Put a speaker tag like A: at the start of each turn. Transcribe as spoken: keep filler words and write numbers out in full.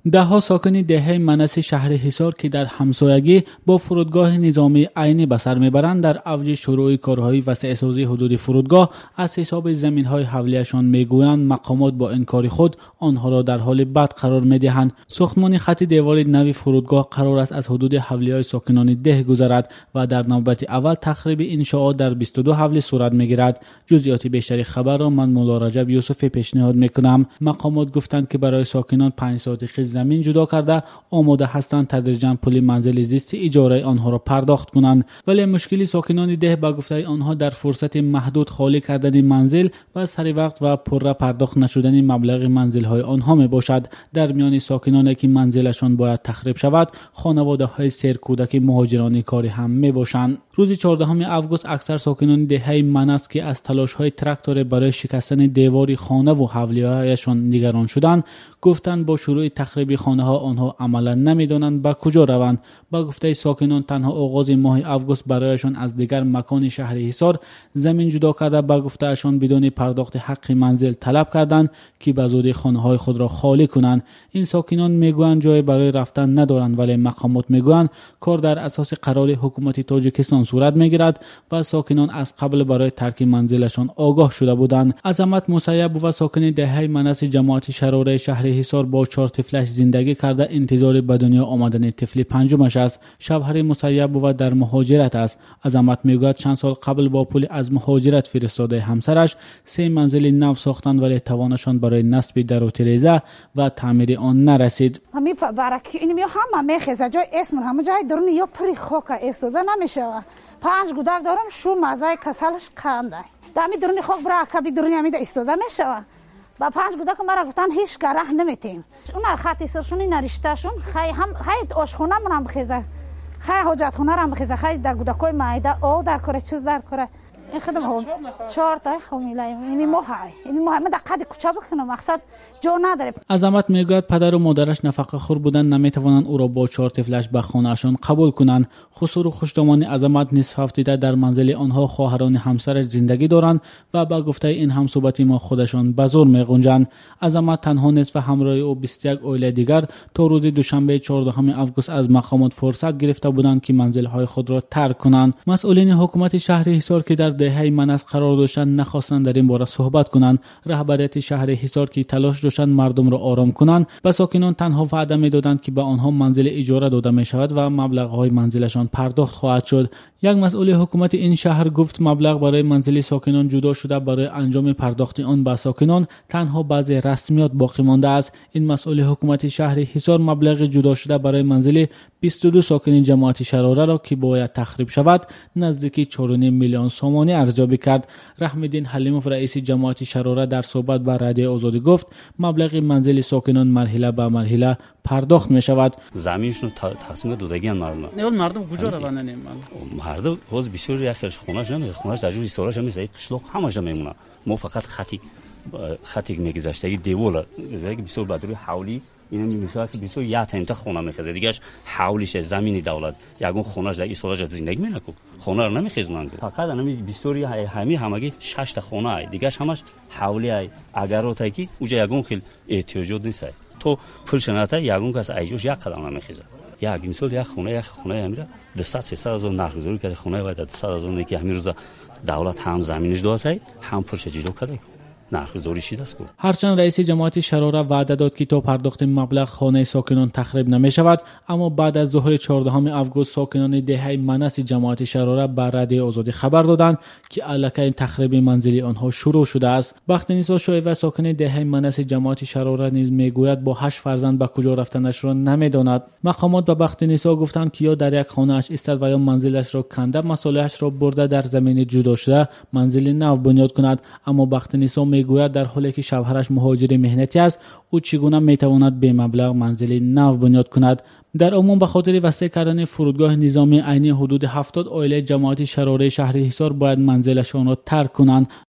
A: دهها ساکن دهه منس شهر حصار که در همسایگی با فرودگاه نظامی عینی به سر میبرند در اوج شروع کارهای وسیع‌سازی حدود فرودگاه از حساب زمین‌های حولیه‌شان میگویند مقامات با انکار خود آنها را در حال بد قرار میدهند. ساختمان خط دیوار نوی فرودگاه قرار است از حدود حولیه‌های ساکنان ده گذرد و در نوبت اول تخریب انشاءات در بیست و دو حوله صورت میگیرد. جزئیات بیشتری خبر را من مولا رجب یوسفی پیشنهاد میکنم. مقامات گفتند که برای ساکنان پنج ساتق زمین جدا کرده آماده هستند تدریجاً پول منزل زیستی اجاره آنها را پرداخت کنند، ولی مشکلی ساکنان ده با گفته آنها در فرصت محدود خالی کردن منزل و سری وقت و پره پرداخت نشدن مبلغ منزل های آنها می باشد. در میان ساکنانی که منزلشان باید تخریب شود خانواده های سیر کودک مهاجران کاری هم می باشند. روز چهاردهم آگوست اکثر ساکنان دهه منس که از تلاش های تراکتور برای شکستن دیوار خانه و حولیه‌هایشان نگران شدند گفتند با شروع تخریب خانه ها آنها عملا نمیدانند به کجا روند. با گفته ساکنان تنها آغاز ماه آگوست برایشان از دیگر مکان شهر حصار زمین جدا کرده با گفته اشان بدون پرداخت حق منزل طلب کردند که به زودی خانه های خود را خالی کنند. این ساکنان میگویند جای برای رفتن ندارند، ولی مقامات میگویند کار در اساس قرار حکومت تاجیکستان صورت میگیرد و ساکنان از قبل برای ترک منزلشان آگاه شده بودند. عظمت مسیب و ساکن دهه منس جماعت شراره شهر حصار با چهار طفلش زندگی کرده انتظار به دنیا آمدن طفل پنجمش است. شوهر مسیب و در مهاجرت است. عظمت میگوید چند سال قبل با پول از مهاجرت فرستاده همسرش سه منزل نو ساختند، ولی توانشان برای نصب در و تریزه و تعمیر آن نرسید.
B: همی برک این می هم میخزه جای اسم هم جای درون یا پری خاک استوده نمیشه. پنج گودک دارم شو مزای کسلش کنده دمی درونی خاک برای کبی درونی همیده استوده میشه. با پنج گودک مرا گفتن هیچ گره نمیتیم. اون خطی سرشون این رشتهشون خی هم خی آشخونه منم بخیزه، خی حاجت خونه رم بخیزه، خی در گودکای مایده او در کره چیز در کره این خدم هم چهار تا خمیله این ماه این ماه من دقت کوچا بکنم مقصد جو نداره.
A: عظمت میگوید پدر و مادرش نفقه خور بودن نمیتوانند او را با چهار طفلش به خانه‌شان قبول کنند. خسرو خوشدامانی عظمت نصف هفته در منزل آنها خواهران همسرش زندگی دارند و با گفته این هم صحبتی ما خودشان به زور میگنجند. عظمت تنها نیست و همراه او بیست و یک عائله دیگر تا روز دوشنبه چهاردهم آگوست از مقامات فرصت گرفته بودند که منزل‌های خود را ترک کنند. مسئولین حکومت شهر حصار که در دهه منس قرار داشتند نخواستند در این باره صحبت کنند. رهبریت شهر حصار که تلاش داشتند مردم را آرام کنند و ساکنان تنها وعده میدادند که به آنها منزل اجاره داده می شود و مبلغ‌های منزلشان پرداخت خواهد شد. یک مسئول حکومت این شهر گفت مبلغ برای منزل ساکنان جدا شده، برای انجام پرداخت آن به ساکنان تنها بعضی رسمیات باقی مانده است. این مسئول حکومت شهر حصار مبلغ جدا شده برای منزل بیست و دو ساکن جماعت شراره را که باید تخریب شود نزدیک چهار و نیم میلیون سومانی ارزیابی کرد. رحم‌الدین حلیموف رئیس جماعت شراره در صحبت با رادیو آزادی گفت مبلغ منزل ساکنان مرحله به مرحله پرداخت می شود.
C: زمینشون تقسیم دادگی ان مردم.
A: نه مردم کجا روانه نمی‌مانند.
C: مردم روز بسیار یخش خونه‌اش نمیشه، خونه‌اش در جور استوراژ میشه، قشلاق همش میمونه. ما فقط خطی خطی میگذشتگی دیوار زیگه بسیار بدروی حولی اینا میشه که بسیار یا تا خونه میخزه دیگهش حولیش زمینی دولت یگون خونه‌اش در استوراژ زندگی مینکو خونه رو نمیخزونن. فقط همین بسیاری همین همگی شش تا خونه ای دیگهش همش حولی ای اگر اوتا کی اونجا یگون خیلی احتیاجات نیست تو پول شناته یگون کس ایجوش یک قدم نمیخزه. یا مثلا یک خونه یک خونه همیشه دویست سیصد هزار نرخ‌گذاری کرده خونه و دویست هزار که همین روزا دولت هم زمینش داشته هم پولش جلو کرده نرخ‌گذاری شده است.
A: هرچند رئیس جماعت شراره وعده داد که تا پرداخت مبلغ خانه ساکنان تخریب نمی شود، اما بعد از ظهر چهاردهم آگوست ساکنان دهه منس جماعت شراره بر رادیو آزادی خبر دادند که الکی تخریب منزلی آنها شروع شده است. بخت‌نیسا شایعه ساکن دهه منس جماعت شراره نیز میگوید با هشت فرزند به کجا رفتنش را نمیداند. مقامات به بخت‌نیسا گفتند که یا در یک خانه اش ایستاد و یا منزلش را کنده مصالحش را برده در زمین جدا شده منزل نو بنیاد کند، اما بخت‌نیسا میگوید در حالی که شوهرش مهاجر مهنتی است او چگونه میتواند به مبلغ منزل نو بنیاد کند. در عموم به خاطر وسیع کردن فرودگاه نظامی عینی حدود هفتاد عائله جماعت شراره شهر حصار باید منزلشان را ترک کنند.